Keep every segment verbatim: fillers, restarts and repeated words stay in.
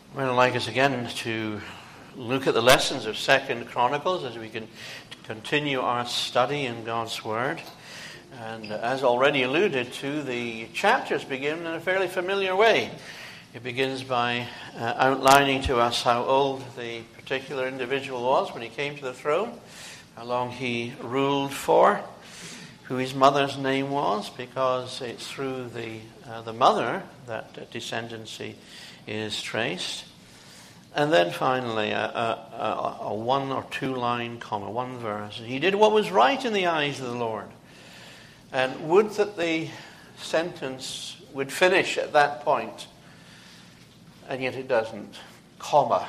Well, I'd like us again to look at the lessons of Second Chronicles as we can continue our study in God's Word. And as already alluded to, the chapters begin in a fairly familiar way. It begins by uh, outlining to us how old the particular individual was when he came to the throne, how long he ruled for, who his mother's name was, because it's through the uh, the mother that descendancy is traced. And then finally, a, a, a one or two line comment, one verse. He did what was right in the eyes of the Lord. And would that the sentence would finish at that point. And yet it doesn't. Comma.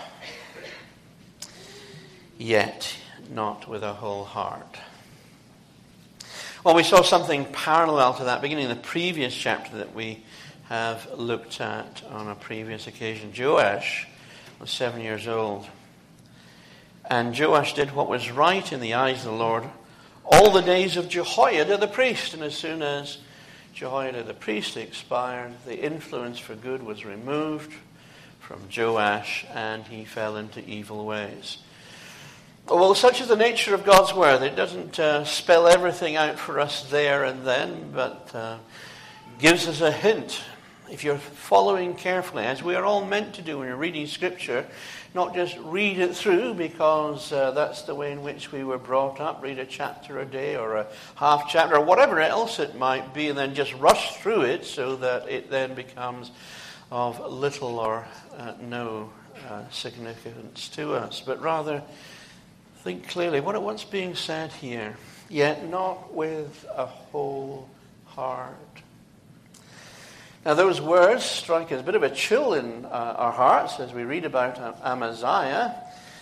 Yet not with a whole heart. Well, we saw something parallel to that beginning in the previous chapter that we have looked at on a previous occasion. Joash was seven years old. And Joash did what was right in the eyes of the Lord all the days of Jehoiada the priest. And as soon as Jehoiada the priest expired, the influence for good was removed from Joash, and he fell into evil ways. Well, such is the nature of God's Word. It doesn't uh, spell everything out for us there and then, but uh, gives us a hint. If you're following carefully, as we are all meant to do when you're reading Scripture, not just read it through because uh, that's the way in which we were brought up, read a chapter a day or a half chapter or whatever else it might be, and then just rush through it so that it then becomes of little or uh, no uh, significance to us. But rather, think clearly, what what's being said here? Yet not with a whole heart. Now those words strike us a bit of a chill in uh, our hearts as we read about Amaziah.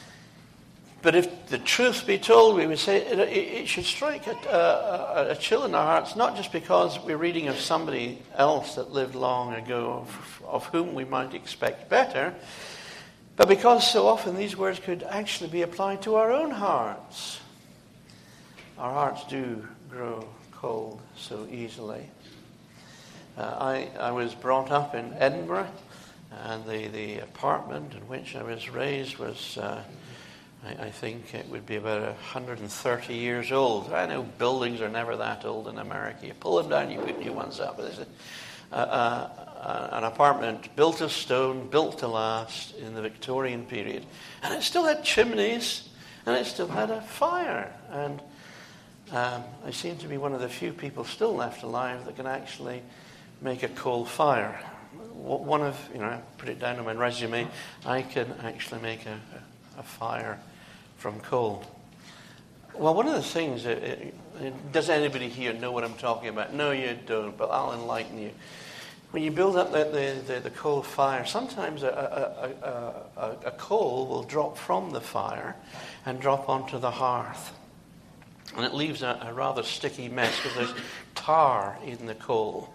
But if the truth be told, we would say it, it should strike a, a, a chill in our hearts, not just because we're reading of somebody else that lived long ago, of, of whom we might expect better, but because so often these words could actually be applied to our own hearts. Our hearts do grow cold so easily. Uh, I, I was brought up in Edinburgh, and the, the apartment in which I was raised was, uh, I, I think it would be about one hundred thirty years old. I know buildings are never that old in America. You pull them down, you put new ones up. But there's a, uh, uh, an apartment built of stone, built to last in the Victorian period. And it still had chimneys, and it still had a fire. And um, I seem to be one of the few people still left alive that can actually make a coal fire. One of, you know, I put it down on my resume, I can actually make a, a, a fire from coal. Well, one of the things, it, it, it, does anybody here know what I'm talking about? No, you don't, but I'll enlighten you. When you build up the, the, the, the coal fire, sometimes a, a, a, a, a coal will drop from the fire and drop onto the hearth. And it leaves a, a rather sticky mess because there's tar in the coal.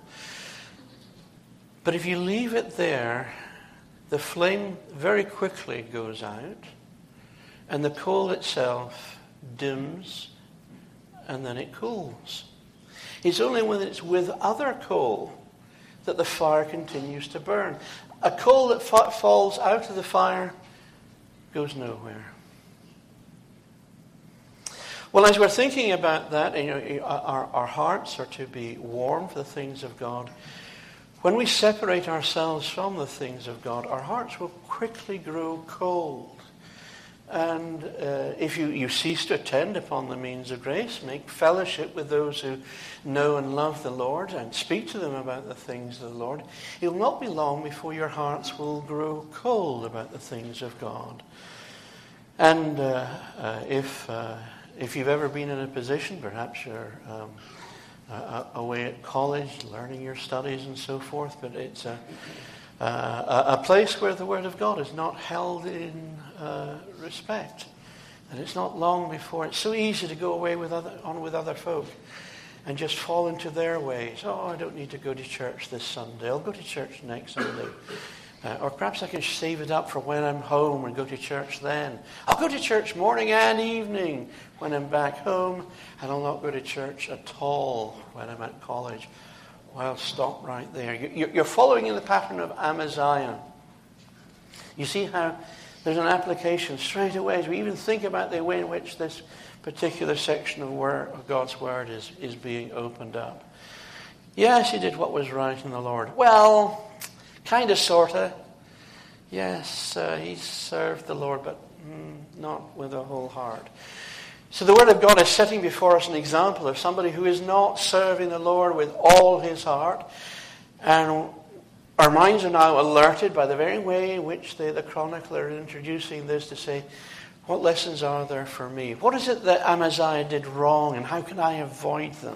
But if you leave it there, the flame very quickly goes out, and the coal itself dims, and then it cools. It's only when it's with other coal that the fire continues to burn. A coal that fa- falls out of the fire goes nowhere. Well, as we're thinking about that, you know, our, our hearts are to be warm for the things of God. When we separate ourselves from the things of God, our hearts will quickly grow cold. And uh, if you, you cease to attend upon the means of grace, make fellowship with those who know and love the Lord and speak to them about the things of the Lord, it will not be long before your hearts will grow cold about the things of God. And uh, uh, if, uh, if you've ever been in a position, perhaps you're Um, Uh, away at college, learning your studies and so forth, but it's a, uh, a place where the Word of God is not held in uh, respect. And it's not long before it's so easy to go away with other, on with other folk and just fall into their ways. Oh, I don't need to go to church this Sunday. I'll go to church next Sunday. Uh, or perhaps I can save it up for when I'm home and go to church then. I'll go to church morning and evening when I'm back home, and I'll not go to church at all when I'm at college. Well, stop right there. You're following in the pattern of Amaziah. You see how there's an application straight away as we even think about the way in which this particular section of, word, of God's Word is, is being opened up. Yes, he did what was right in the Lord. Well, kind of, sort of. Yes, uh, he served the Lord, but mm, not with a whole heart. So the Word of God is setting before us an example of somebody who is not serving the Lord with all his heart. And our minds are now alerted by the very way in which the, the chronicler is introducing this to say, what lessons are there for me? What is it that Amaziah did wrong, and how can I avoid them?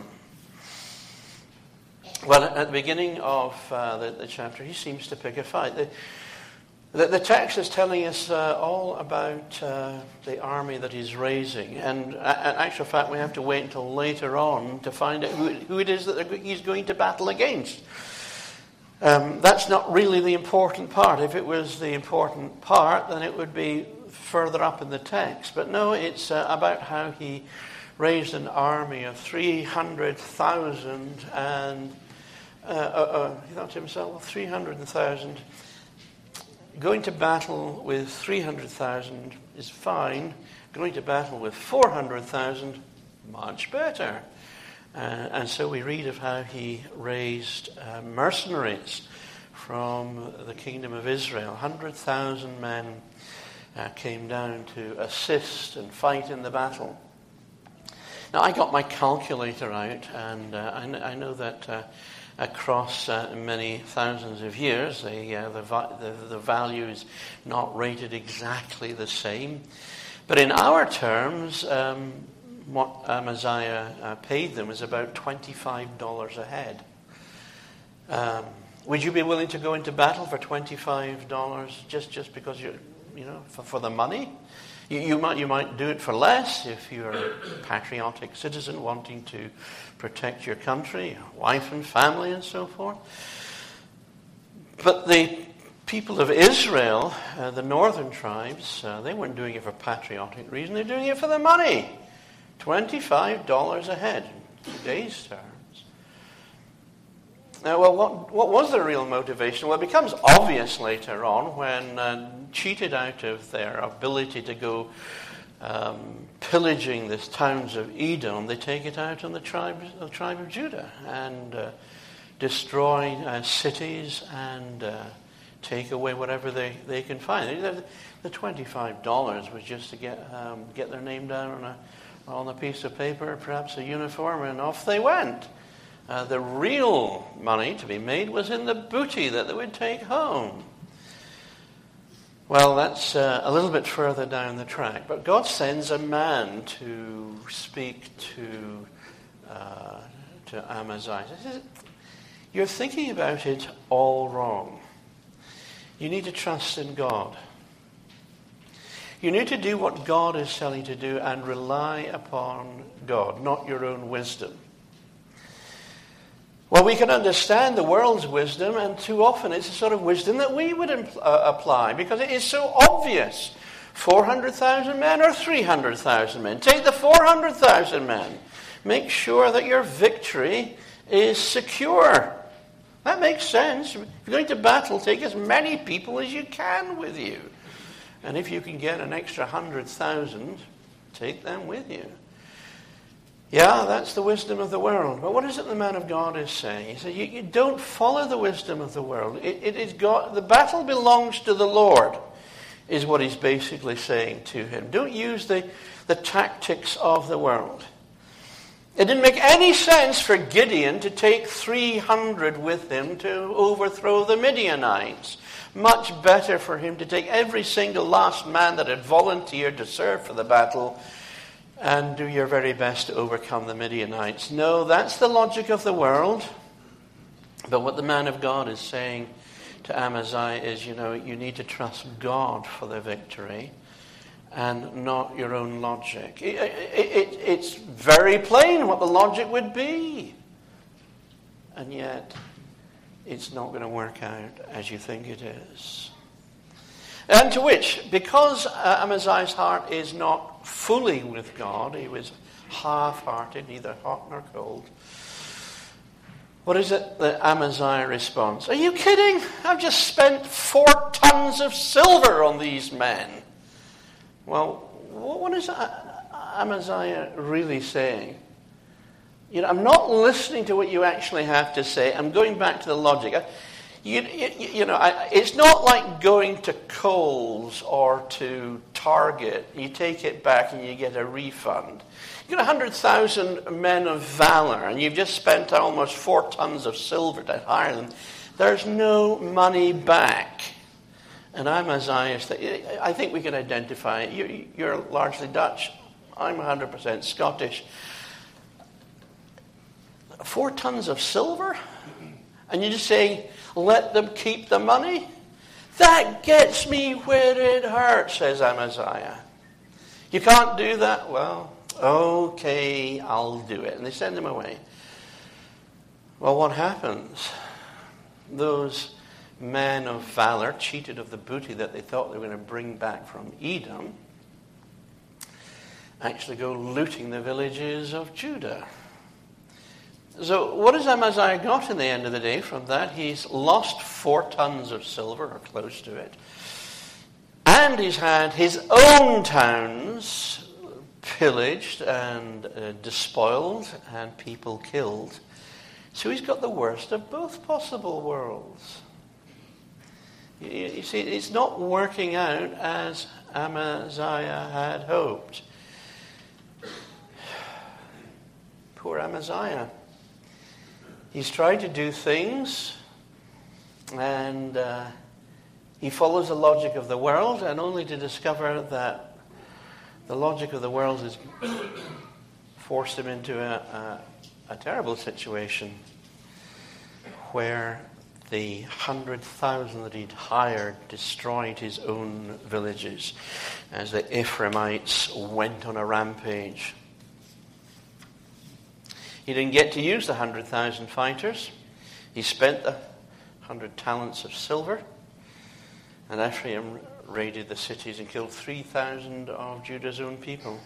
Well, at the beginning of uh, the, the chapter, he seems to pick a fight. The, the, the text is telling us uh, all about uh, the army that he's raising. And in actual fact, we have to wait until later on to find out who, who it is that he's going to battle against. Um, that's not really the important part. If it was the important part, then it would be further up in the text. But no, it's uh, about how he raised an army of three hundred thousand and uh, uh, uh, he thought to himself, well, three hundred thousand. Going to battle with three hundred thousand is fine. Going to battle with four hundred thousand, much better. Uh, and so we read of how he raised uh, mercenaries from the kingdom of Israel. one hundred thousand men uh, came down to assist and fight in the battle. Now, I got my calculator out, and uh, I, kn- I know that uh, across uh, many thousands of years, the, uh, the, va- the, the value is not rated exactly the same. But in our terms, um, what Amaziah uh, paid them was about twenty-five dollars a head. Um, would you be willing to go into battle for twenty-five dollars just, just because you're, you know, for, for the money? You, you might you might do it for less if you're a patriotic citizen wanting to protect your country, your wife and family and so forth. But the people of Israel, uh, the northern tribes, uh, they weren't doing it for patriotic reason. They're doing it for the money. twenty-five dollars a head in today's terms. Now, well, what, what was the real motivation? Well, it becomes obvious later on when uh, cheated out of their ability to go um, pillaging the towns of Edom, they take it out on the tribe, the tribe of Judah and uh, destroy uh, cities and uh, take away whatever they, they can find. The, the twenty-five dollars was just to get um, get their name down on a on a piece of paper, perhaps a uniform, and off they went. Uh, the real money to be made was in the booty that they would take home. Well, that's uh, a little bit further down the track. But God sends a man to speak to uh, to Amaziah. He says, you're thinking about it all wrong. You need to trust in God. You need to do what God is telling you to do and rely upon God, not your own wisdom. Well, we can understand the world's wisdom, and too often it's the sort of wisdom that we would impl- uh, apply because it is so obvious. four hundred thousand men or three hundred thousand men. Take the four hundred thousand men. Make sure that your victory is secure. That makes sense. If you're going to battle, take as many people as you can with you. And if you can get an extra one hundred thousand, take them with you. Yeah, that's the wisdom of the world. But what is it the man of God is saying? He says, you, you don't follow the wisdom of the world. It, it is God. The battle belongs to the Lord, is what he's basically saying to him. Don't use the, the tactics of the world. It didn't make any sense for Gideon to take three hundred with him to overthrow the Midianites. Much better for him to take every single last man that had volunteered to serve for the battle and do your very best to overcome the Midianites. No, that's the logic of the world. But what the man of God is saying to Amaziah is, you know, you need to trust God for the victory and not your own logic. It, it, it, it's very plain what the logic would be. And yet, it's not going to work out as you think it is. And to which, because uh, Amaziah's heart is not fully with God, he was half-hearted, neither hot nor cold. What is it that Amaziah responds? Are you kidding? I've just spent four tons of silver on these men. Well, what is Amaziah really saying? You know, I'm not listening to what you actually have to say. I'm going back to the logic. You, you, you know, I, it's not like going to Kohl's or to Target. You take it back and you get a refund. You got one hundred thousand men of valor, and you've just spent almost four tons of silver to hire them. There's no money back. And Amaziah, I think we can identify it. You, you're largely Dutch. I'm one hundred percent Scottish. Four tons of silver? And you just say, let them keep the money? That gets me where it hurts, says Amaziah. You can't do that? Well, okay, I'll do it. And they send him away. Well, what happens? Those men of valor, cheated of the booty that they thought they were going to bring back from Edom, actually go looting the villages of Judah. So what has Amaziah got in the end of the day from that? He's lost four tons of silver, or close to it. And he's had his own towns pillaged and uh, despoiled and people killed. So he's got the worst of both possible worlds. You, you see, it's not working out as Amaziah had hoped. Poor Amaziah. He's tried to do things, and uh, he follows the logic of the world, and only to discover that the logic of the world has forced him into a, a, a terrible situation where the hundred thousand that he'd hired destroyed his own villages as the Ephraimites went on a rampage. He didn't get to use the hundred thousand fighters. He spent the hundred talents of silver, and Ephraim raided the cities and killed three thousand of Judah's own people.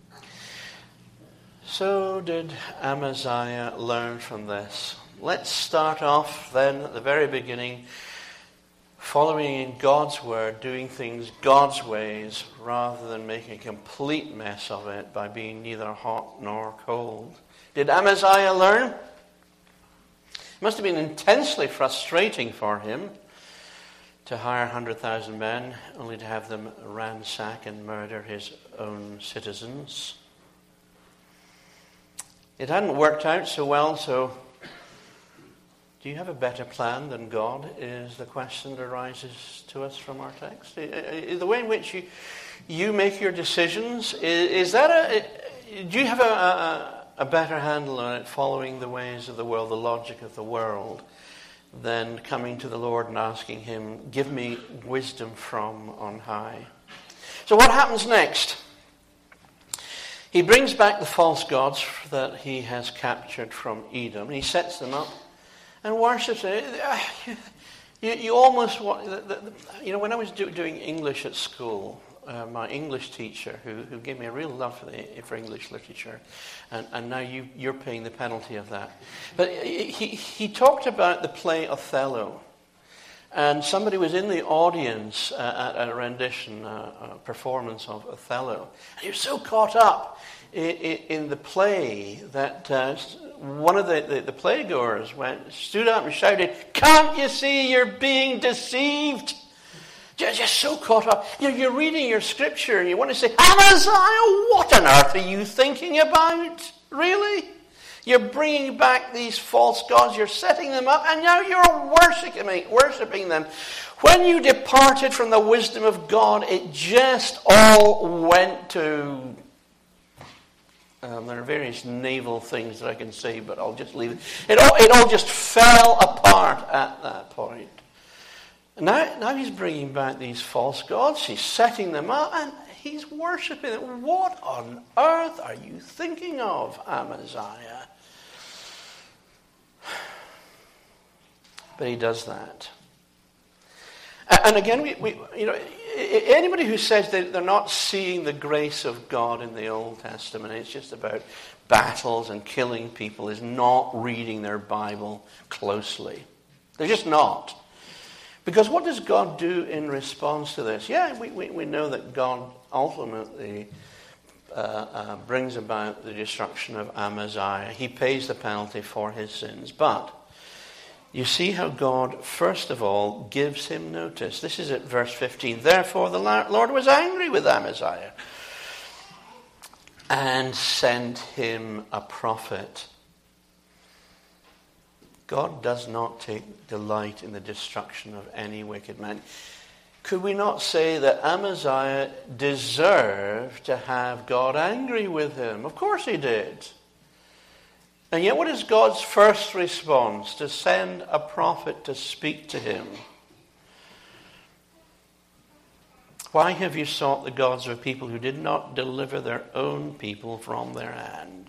So did Amaziah learn from this. Let's start off then at the very beginning, following in God's word, doing things God's ways, rather than making a complete mess of it by being neither hot nor cold. Did Amaziah learn? It must have been intensely frustrating for him to hire one hundred thousand men, only to have them ransack and murder his own citizens. It hadn't worked out so well, so do you have a better plan than God, is the question that arises to us from our text. The way in which you, you make your decisions, is, is that a... Do you have a... a a better handle on it, following the ways of the world, the logic of the world, than coming to the Lord and asking him, give me wisdom from on high? So what happens next? He brings back the false gods that he has captured from Edom. He sets them up and worships them. You, you almost want, you know, when I was do, doing English at school, Uh, my English teacher, who, who gave me a real love for, the, for English literature, and, and now you, you're paying the penalty of that. But he, he talked about the play Othello, and somebody was in the audience uh, at a rendition, uh, a performance of Othello, and he was so caught up in, in, in the play that uh, one of the, the, the playgoers went, stood up and shouted, "Can't you see you're being deceived?" Just, just so caught up. You know, you're reading your scripture and you want to say, Amaziah, what on earth are you thinking about? Really? You're bringing back these false gods. You're setting them up and now you're worshiping, worshiping them. When you departed from the wisdom of God, it just all went to... Um, there are various naval things that I can say, but I'll just leave it. It all, it all just fell apart at that point. Now, now he's bringing back these false gods. He's setting them up and he's worshipping them. What on earth are you thinking of, Amaziah? But he does that. And again, we, we, you know, anybody who says that they're not seeing the grace of God in the Old Testament, it's just about battles and killing people, is not reading their Bible closely. They're just not. Because what does God do in response to this? Yeah, we, we, we know that God ultimately uh, uh, brings about the destruction of Amaziah. He pays the penalty for his sins. But you see how God, first of all, gives him notice. This is at verse fifteen. Therefore the Lord was angry with Amaziah and sent him a prophet. God does not take delight in the destruction of any wicked man. Could we not say that Amaziah deserved to have God angry with him? Of course he did. And yet what is God's first response? To send a prophet to speak to him. Why have you sought the gods of people who did not deliver their own people from their hand?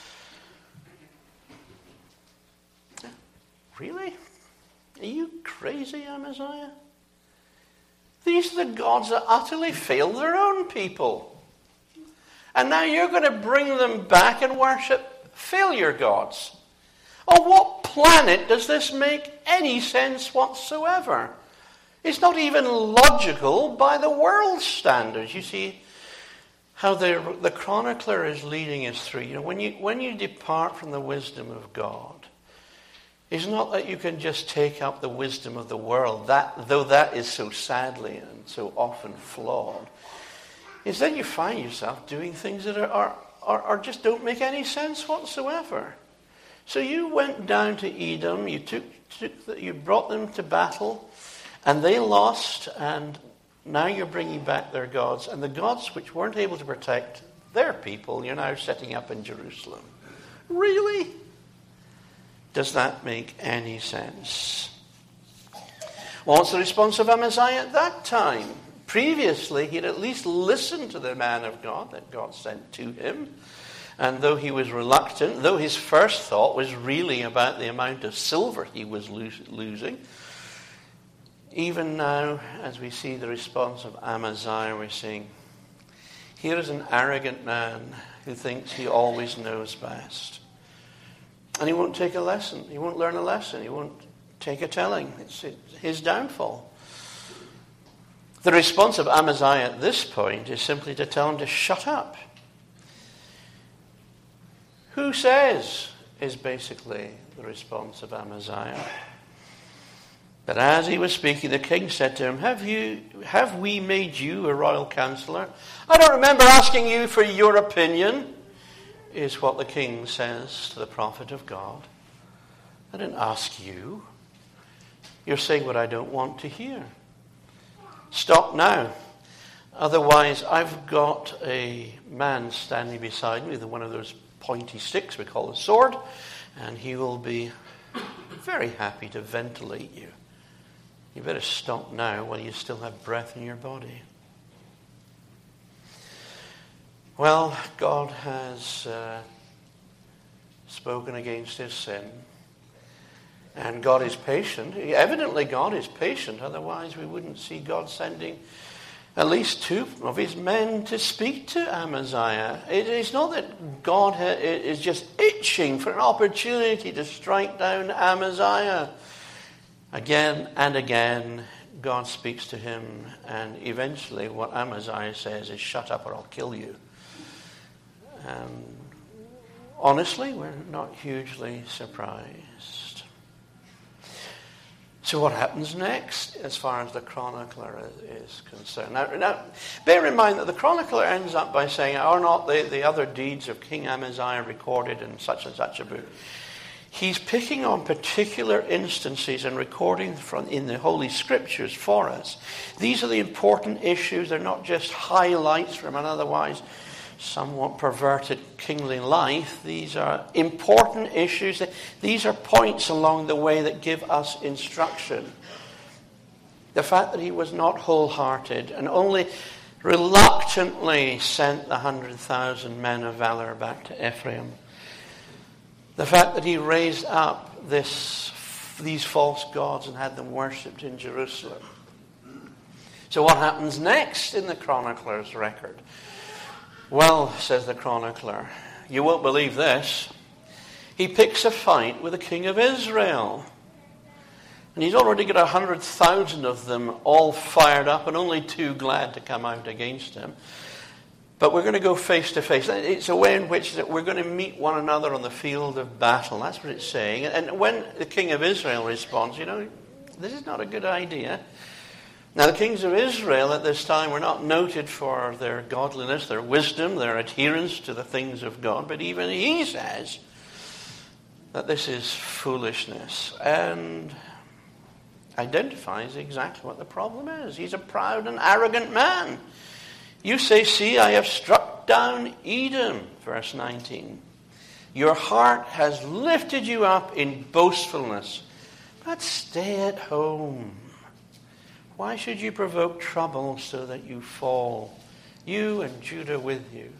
Really? Are you crazy, Amaziah? These are the gods that utterly failed their own people. And now you're going to bring them back and worship failure gods. On what planet does this make any sense whatsoever? It's not even logical by the world's standards. You see how the, the chronicler is leading us through. You know, when you when you depart from the wisdom of God, it's not that you can just take up the wisdom of the world, that though that is so sadly and so often flawed. It's then you find yourself doing things that are, are Or, or just don't make any sense whatsoever. So you went down to Edom, you took, took the, you brought them to battle, and they lost, and now you're bringing back their gods, and the gods which weren't able to protect their people, you're now setting up in Jerusalem. Really? Does that make any sense? Well, what's the response of Amaziah at that time? Previously, he'd at least listened to the man of God that God sent to him. And though he was reluctant, though his first thought was really about the amount of silver he was lo- losing, even now, as we see the response of Amaziah, we're seeing, here is an arrogant man who thinks he always knows best. And he won't take a lesson. He won't learn a lesson. He won't take a telling. It's his downfall. The response of Amaziah at this point is simply to tell him to shut up. Who says is basically the response of Amaziah. But as he was speaking, the king said to him, Have you, have we made you a royal counselor? I don't remember asking you for your opinion, is what the king says to the prophet of God. I didn't ask you. You're saying what I don't want to hear. Stop now. Otherwise, I've got a man standing beside me with one of those pointy sticks we call a sword, and he will be very happy to ventilate you. You better stop now while you still have breath in your body. Well, God has uh, spoken against his sin. And God is patient. Evidently God is patient. Otherwise we wouldn't see God sending at least two of his men to speak to Amaziah. It's not that God is just itching for an opportunity to strike down Amaziah. Again and again, God speaks to him, and eventually what Amaziah says is, shut up or I'll kill you. And honestly, we're not hugely surprised. So what happens next as far as the chronicler is concerned? Now, now bear in mind that the chronicler ends up by saying, are not the, the other deeds of King Amaziah recorded in such and such a book? He's picking on particular instances and recording from in the Holy Scriptures for us. These are the important issues. They're not just highlights from an otherwise somewhat perverted kingly life. These are important issues. These are points along the way that give us instruction. The fact that he was not wholehearted and only reluctantly sent the hundred thousand men of valor back to Ephraim. The fact that he raised up this, these false gods and had them worshipped in Jerusalem. So what happens next in the chronicler's record? Well, says the chronicler, you won't believe this. He picks a fight with the king of Israel. And he's already got a hundred thousand of them all fired up and only two glad to come out against him. But we're going to go face to face. It's a way in which that we're going to meet one another on the field of battle. That's what it's saying. And when the king of Israel responds, you know, this is not a good idea. Now, the kings of Israel at this time were not noted for their godliness, their wisdom, their adherence to the things of God. But even he says that this is foolishness and identifies exactly what the problem is. He's a proud and arrogant man. You say, see, I have struck down Edom, verse nineteen. Your heart has lifted you up in boastfulness, but stay at home. Why should you provoke trouble so that you fall, you and Judah with you?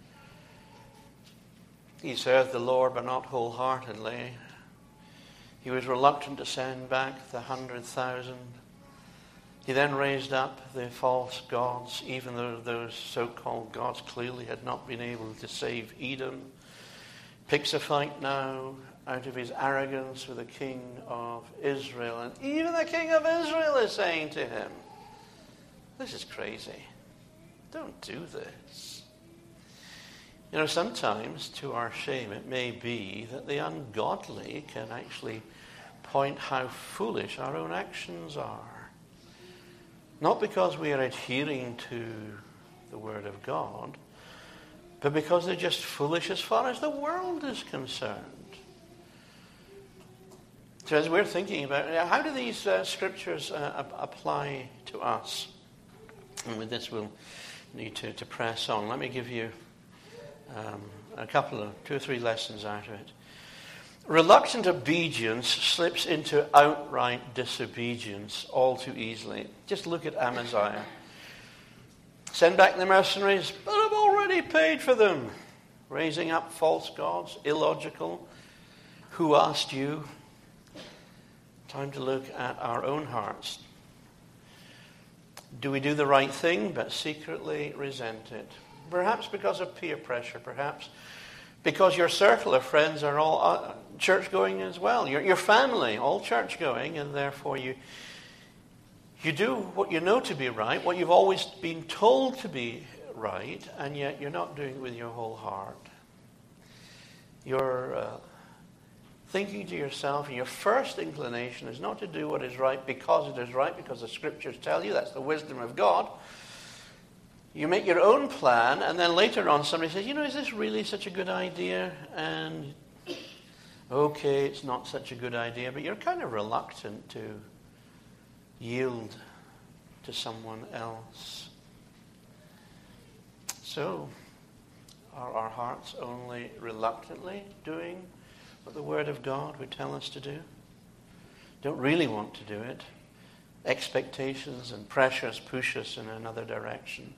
He served the Lord, but not wholeheartedly. He was reluctant to send back the hundred thousand. He then raised up the false gods, even though those so-called gods clearly had not been able to save Edom. Picks a fight now out of his arrogance with the king of Israel. And even the king of Israel is saying to him, this is crazy. Don't do this. You know, sometimes, to our shame, it may be that the ungodly can actually point how foolish our own actions are. Not because we are adhering to the Word of God, but because they're just foolish as far as the world is concerned. So as we're thinking about, how do these uh, scriptures uh, apply to us? And with this we'll need to, to press on. Let me give you um, a couple of, two or three lessons out of it. Reluctant obedience slips into outright disobedience all too easily. Just look at Amaziah. Send back the mercenaries, but I've already paid for them. Raising up false gods, illogical. Who asked you? Time to look at our own hearts. Do we do the right thing, but secretly resent it? Perhaps because of peer pressure, perhaps because your circle of friends are all church-going as well. Your, your family, all church-going, and therefore you you do what you know to be right, what you've always been told to be right, and yet you're not doing it with your whole heart. You're uh, thinking to yourself, and your first inclination is not to do what is right because it is right, because the scriptures tell you that's the wisdom of God. You make your own plan, and then later on somebody says, you know, is this really such a good idea? And okay, it's not such a good idea, but you're kind of reluctant to yield to someone else. So, are our hearts only reluctantly doing what the Word of God would tell us to do? Don't really want to do it. Expectations and pressures push us in another direction.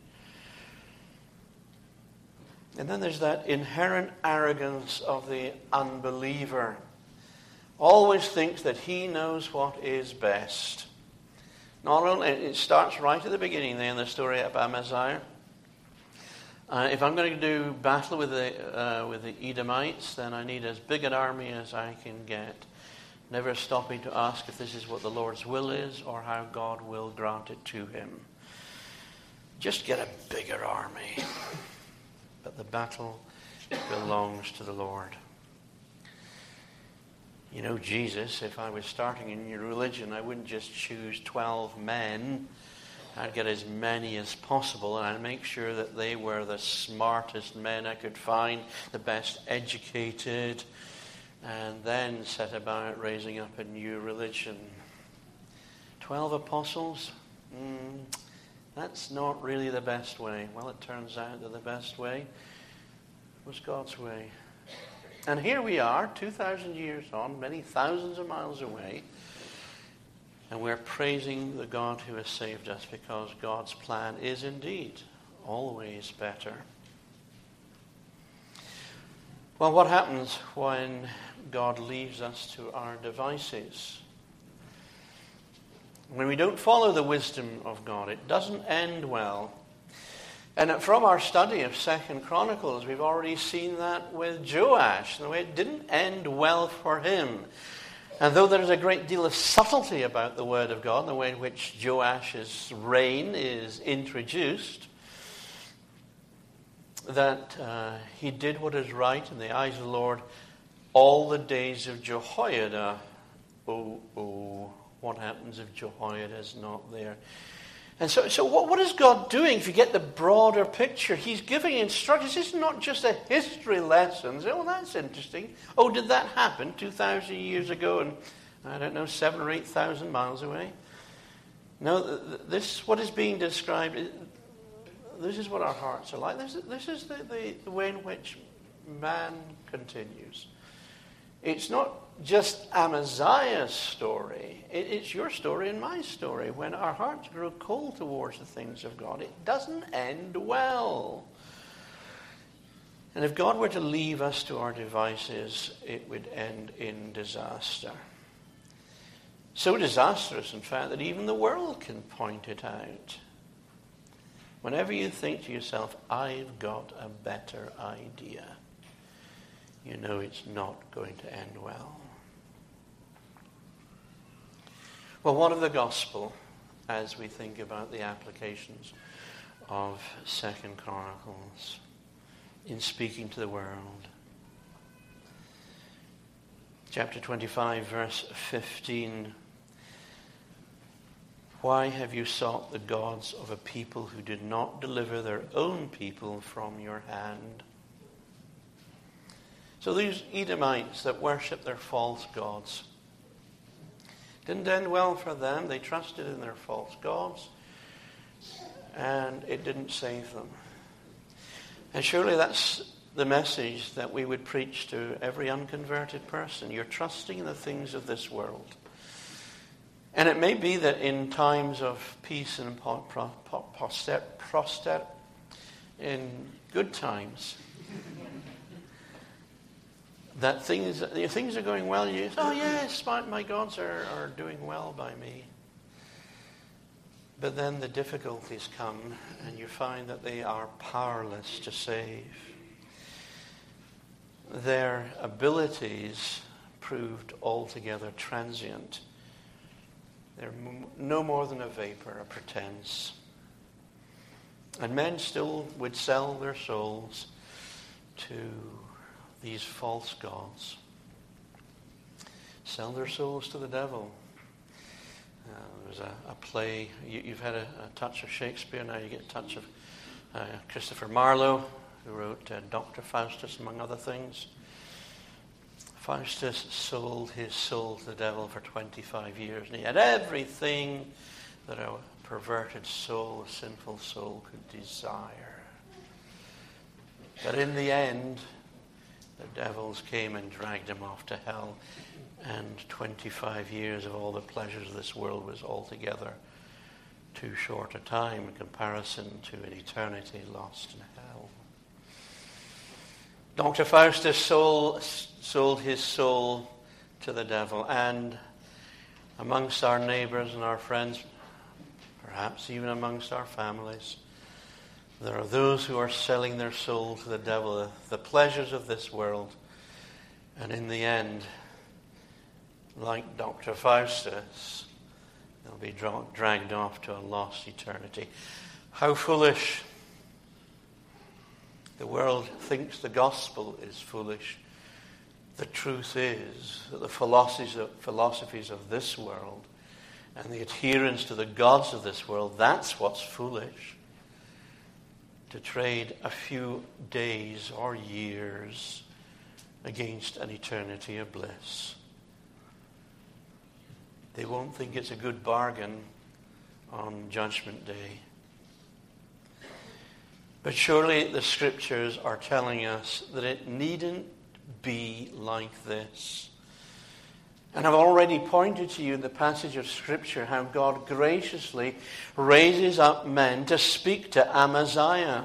And then there's that inherent arrogance of the unbeliever. Always thinks that he knows what is best. Not only, it starts right at the beginning there in the story of Amaziah. Uh, if I'm going to do battle with the uh, with the Edomites, then I need as big an army as I can get. Never stopping to ask if this is what the Lord's will is or how God will grant it to him. Just get a bigger army. But the battle belongs to the Lord. You know, Jesus, if I was starting in your religion, I wouldn't just choose twelve men. I'd get as many as possible, and I'd make sure that they were the smartest men I could find, the best educated, and then set about raising up a new religion. Twelve apostles? Mm, that's not really the best way. Well, it turns out that the best way was God's way. And here we are, two thousand years on, many thousands of miles away, and we're praising the God who has saved us because God's plan is indeed always better. Well, what happens when God leaves us to our devices? when we don't follow the wisdom of God, it doesn't end well. And from our study of Second Chronicles, we've already seen that with Joash, the way it didn't end well for him. And though there is a great deal of subtlety about the word of God, the way in which Joash's reign is introduced, that uh, he did what is right in the eyes of the Lord all the days of Jehoiada. Oh, oh, what happens if Jehoiada is not there? And so, so what, what is God doing? If you get the broader picture, he's giving instructions. This is not just a history lesson. Oh, that's interesting. Oh, did that happen two thousand years ago and, I don't know, seven or eight thousand miles away? No, this, what is being described, this is what our hearts are like. This, this is the, the, the way in which man continues. It's not just Amaziah's story. It, it's your story and my story. When our hearts grow cold towards the things of God, it doesn't end well. And if God were to leave us to our devices, it would end in disaster. So disastrous, in fact, that even the world can point it out. Whenever you think to yourself, I've got a better idea, you know it's not going to end well. Well, what of the gospel as we think about the applications of Second Chronicles in speaking to the world? Chapter twenty-five, verse fifteen. Why have you sought the gods of a people who did not deliver their own people from your hand? So these Edomites that worship their false gods, didn't end well for them. They trusted in their false gods, and it didn't save them. And surely that's the message that we would preach to every unconverted person. You're trusting in the things of this world. And it may be that in times of peace and prosperity, in good times, that things things are going well. You say, oh yes, my, my gods are, are doing well by me. But then the difficulties come, and you find that they are powerless to save. Their abilities proved altogether transient. They're no more than a vapor, a pretense. And men still would sell their souls to these false gods. Sell their souls to the devil. Uh, there's a, a play, you, you've had a, a touch of Shakespeare, now you get a touch of uh, Christopher Marlowe, who wrote uh, Doctor Faustus, among other things. Faustus sold his soul to the devil for twenty-five years, and he had everything that a perverted soul, a sinful soul, could desire. But in the end, the devils came and dragged him off to hell, and twenty-five years of all the pleasures of this world was altogether too short a time in comparison to an eternity lost in hell. Doctor Faustus sold, sold his soul to the devil, and amongst our neighbors and our friends, perhaps even amongst our families, there are those who are selling their soul to the devil, the pleasures of this world, and in the end, like Doctor Faustus, they'll be dra- dragged off to a lost eternity. How foolish! The world thinks the gospel is foolish. The truth is that the philosophies of, philosophies of this world and the adherence to the gods of this world, that's what's foolish. To trade a few days or years against an eternity of bliss. They won't think it's a good bargain on Judgment Day. But surely the Scriptures are telling us that it needn't be like this. And I've already pointed to you in the passage of Scripture how God graciously raises up men to speak to Amaziah.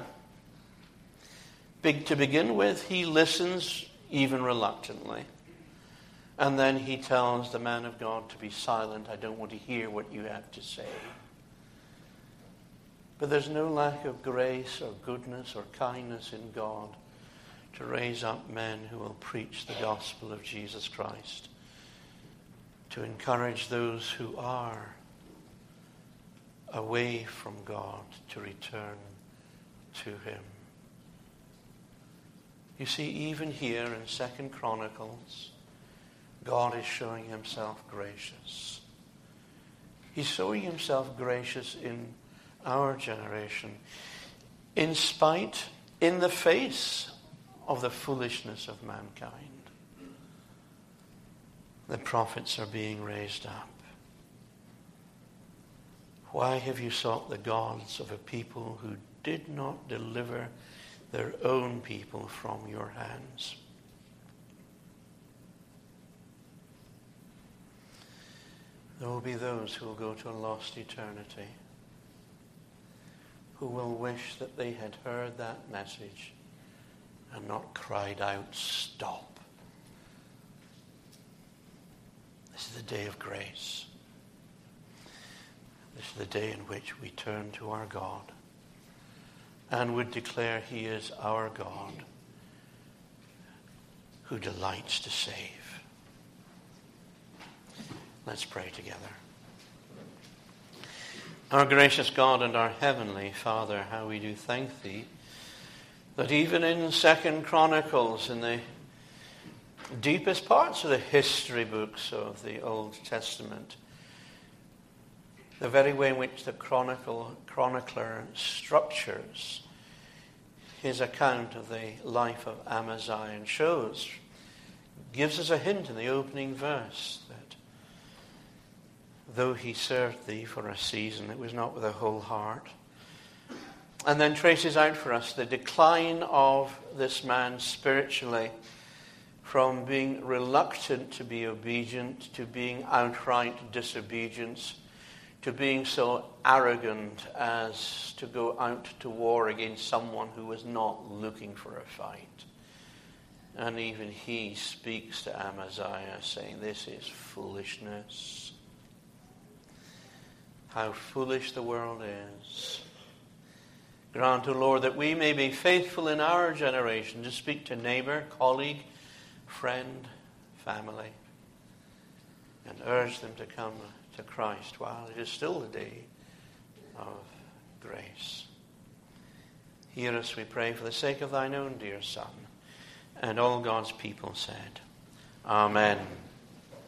Big to begin with, he listens even reluctantly. And then he tells the man of God to be silent. I don't want to hear what you have to say. But there's no lack of grace or goodness or kindness in God to raise up men who will preach the gospel of Jesus Christ, to encourage those who are away from God to return to him. You see, even here in Second Chronicles, God is showing himself gracious. He's showing himself gracious in our generation, in spite, in the face of the foolishness of mankind. The prophets are being raised up. Why have you sought the gods of a people who did not deliver their own people from your hands? There will be those who will go to a lost eternity, who will wish that they had heard that message and not cried out, stop. This is the day of grace. This is the day in which we turn to our God and would declare he is our God who delights to save. Let's pray together. Our gracious God and our heavenly Father, how we do thank thee that even in Second Chronicles, in the deepest parts of the history books of the Old Testament, the very way in which the chronicle, chronicler structures his account of the life of Amaziah and shows, gives us a hint in the opening verse that though he served thee for a season, it was not with a whole heart. And then traces out for us the decline of this man spiritually from being reluctant to be obedient to being outright disobedience, to being so arrogant as to go out to war against someone who was not looking for a fight. And even he speaks to Amaziah saying, this is foolishness. How foolish the world is. Grant, O Lord, that we may be faithful in our generation to speak to neighbor, colleague, friend, family, and urge them to come to Christ while it is still the day of grace. Hear us, we pray, for the sake of thine own dear Son. And all God's people said, Amen.